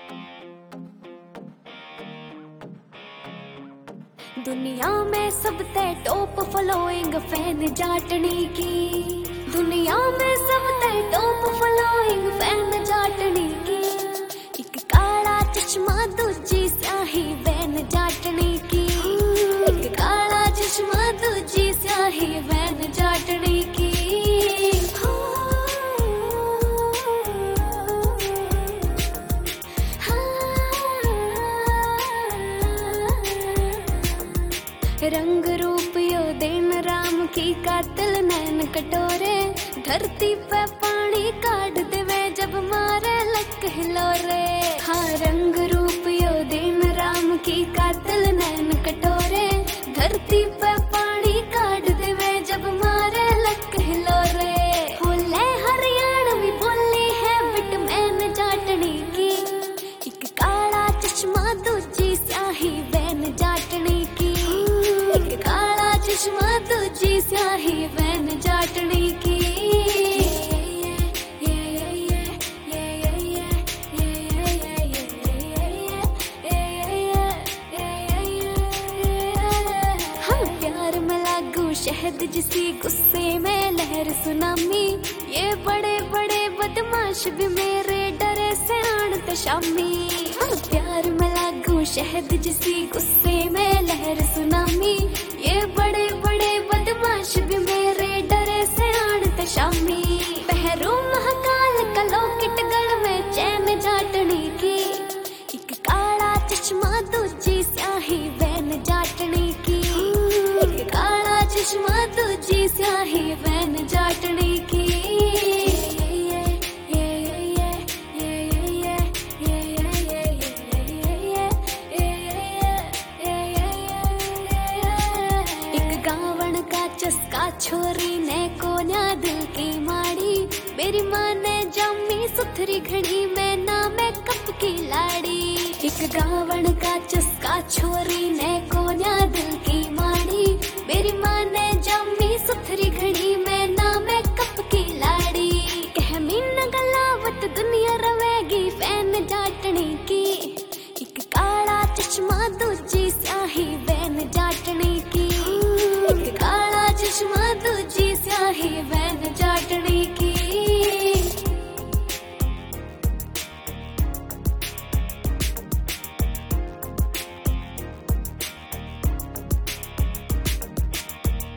दुनिया में सबसे टॉप फॉलोइंग फैन जाटनी की, दुनिया में सबसे टॉप फॉलोइंग फैन जाटनी की। एक काला चश्मा दूजी स्याही वैन जाटनी की, एक काला चश्मा दूजी स्याही वैन जाटनी की। रंग रूप यो दिन राम की कातिल नैन कटोरे, धरती पे पानी काट देवे जब मारे लक हिलोरे। हाँ रंग रूप यो दिन राम की कातिल नैन कटोरे, धरती पे पानी काट देवे जब मारे लक हिलोरे। बोले हरियाणवी बोली है बिट मैन जाटनी की, एक काला चश्मा दूजी स्याही वैन जाटनी की, काला चश्मा दूजी स्याही वैन जाटनी की। हाँ प्यार में लागू शहद जिसी गुस्से में लहर सुनामी, ये बड़े बड़े बदमाश भी मेरे डरे से आनत शामी। हाँ प्यार में लागू शहद जिसी गुस्से में लहर सुनामी, ये बड़े बड़े बदमाश भी मेरे डरे से आनत शामी। पहरू महाकाल का लॉकेट गल में चैन जाटनी की, एक काला चश्मा दूजी स्याही वैन जाटनी की, एक काला चश्मा दूजी स्याही वैन जाटनी की। चस्का छोरी ने कोन्या दिल की माड़ी, मेरी माँ ने जमी सुथरी घड़ी में ना मेकअप की लाड़ी। एक गावण का चस्का छोरी ने